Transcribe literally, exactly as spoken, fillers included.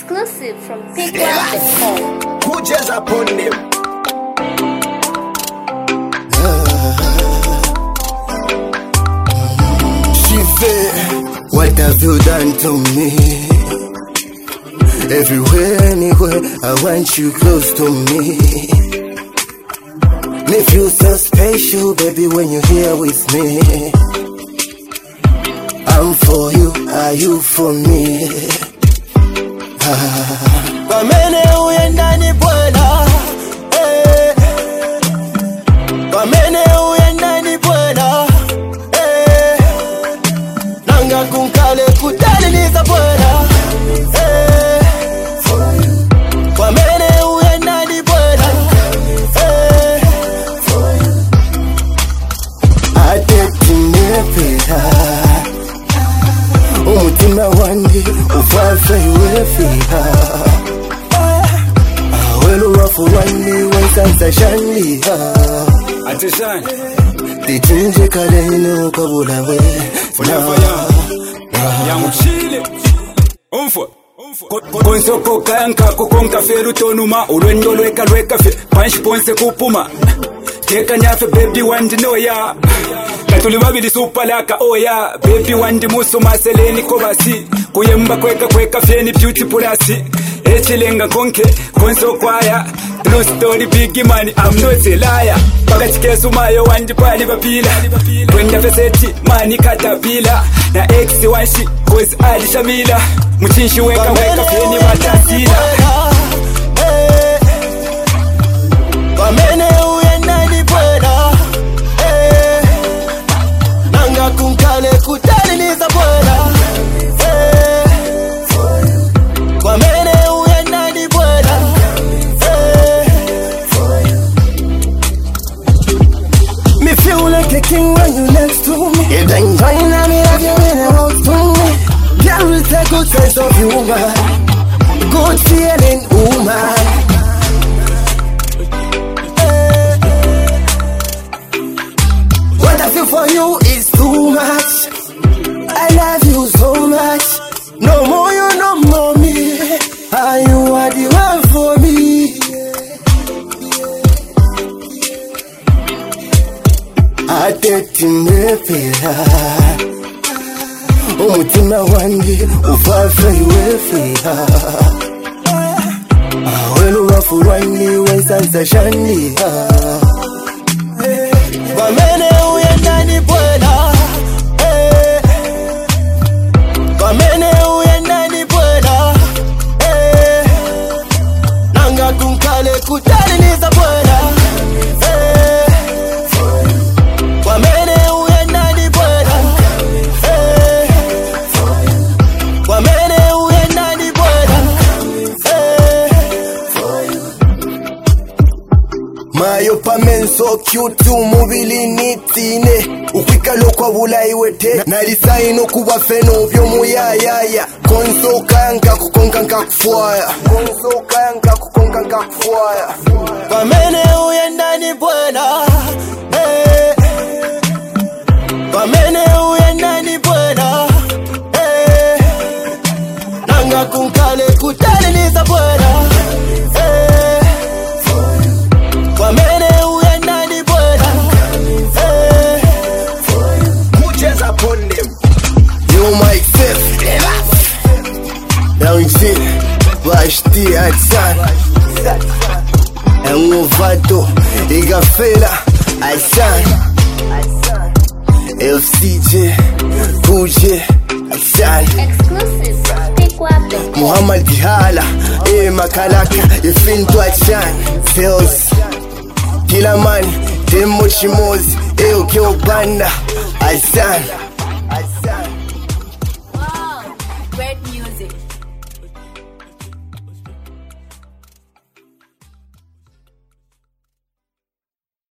Exclusive from pick one dot com. Who just upon them? She said, what have you done to me? Everywhere, anywhere, I want you close to me. Me feel so special, baby, when you're here with me. I'm for you, are you for me? Pamene uyenda ni bwela, eh. Pamene uyenda ni bwela, eh. Nanga kunkale kutali ni za bwela, eh. Pamene uyenda ni bwela, eh. Ateti nepera, umutima wangi ufafe iwefiha. Awelu wafu wani wansansa shanliha. Atishani Titunje kaleno kabula we Forever young Young chile Umfo Konsoko kanka kukonka feru tonuma Ulwenyo lweka lweka fe Panshi ponse kupuma Teka nyafe baby wandi noya Katuli wabili super laka oya Baby wandi musu maseleni kobasi Kuyemba kweka kweka feni beauty pulasi Echilenga konke konso kwaya True story big money I'm not a liar Pakachike sumayo wandi pali bapila Kwenda feseti mani katapila Na ex wanshi cause ali shamila Muchinshi weka weka feni watasila Pamene uyenda ni bwela, eh. Nanga kunkale kutali ni za bwela, eh. Pamene uyenda ni bwela, eh. Me feel like a king when you next to me. You don't join me like you really want to me. There is a good sense of humor, good feeling woman. What I feel for you is too much. I love you so much. No more you, no more me. Ah, you are the one for me. Ateti nepera, umutima wangi ufafe iwefiha. Awelu wafu wangi wensansa shanliha. Pamene uyenda ni bwela, eh. Pamene uyenda ni bwela, eh. Nanga kunkale kutali ni za bwela, eh. Pamene uyenda ni bwela, eh. Pamene uyenda ni bwela, eh. Mayo pamen so cute umubili nitine Ukwika lokwa bula iwete Nalisa ino kuba feno vyo muyayaya Konso kanka kukonka nka kufuaya Konso kanka kukonka nka kufuaya Pamene uyenda ni bwela, eh. Pamene uyenda ni bwela, eh. Nanga kunkale kutali ni za bwela, eh. Pamene uyenda ni bwela, eh. Who just upon them? You my fifth. Now you see, Vashti Atsan Engovato, Igafela, Atsan F C J, Kuji, Atsan Exclusive from pick one dot com. Muhammad Dihala, E Makalaka, Ifinto Atsan Sales Kila man, Demo Chimozi, E Okeo Banda, Atsan